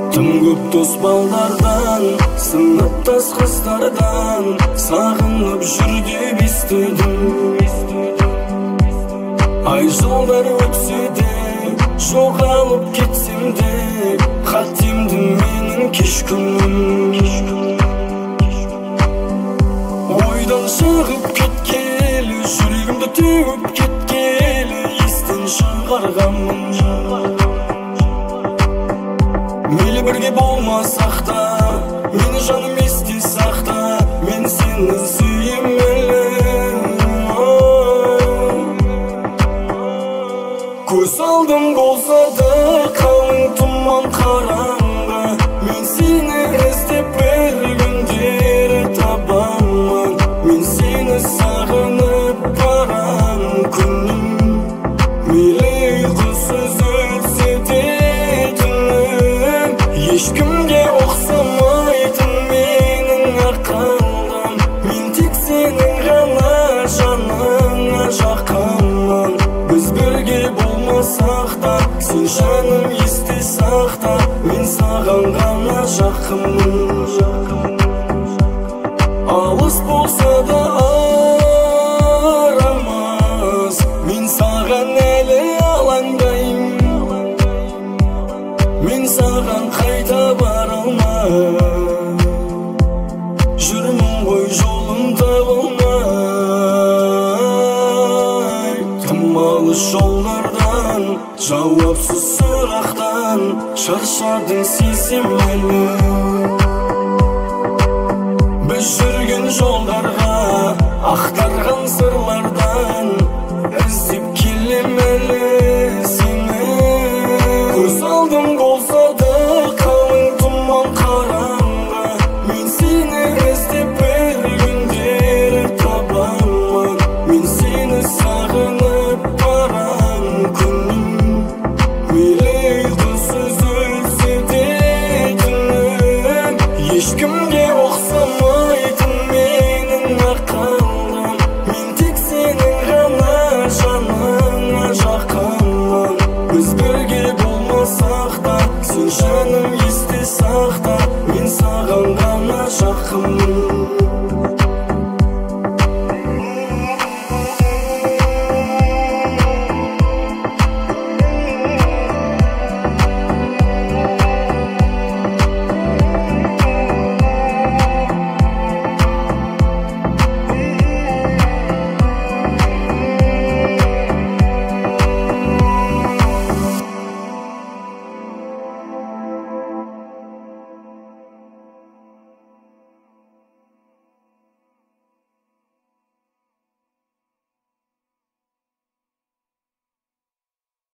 Тым көп дос балдардан, сыныптас қыздардан сағынып жүр деп естідім. Ай жылдар өтсе де, жоғалып кетсем де, қатемді менің кеш күнім. Ойдан шығып кеткелі, жүрегімді теуіп кеткелі, естен шығарғанмын. Мейлі бірге болмасақ та, мені жаным есте сақта, мен сені сүйемелі. Көз алдым болса да қалың тұман қараңғы, мен сені іздеп бір күндері табамын. Мен сені сағынып барам күнім, мейлі ұйқысыз өтсе де түнім. Ешкімге ұқсамайтын менің ақылым, мен тек сенің ғана жаныңа жақынмын. Біз бірге болмасақ та, сен жаным есте сақта, мен саған ғана жақынмын. Алыс болса да арамыз, мен саған әлі алаңдаймын. Мен саған қайта бара алмай, жүрмін ғой жолым табылмай. Тым алыс жолдардан, жауапсыз сұрақтан шаршадың сезем әлі. Біз жүрген жолдарға, ақтарған сырлардан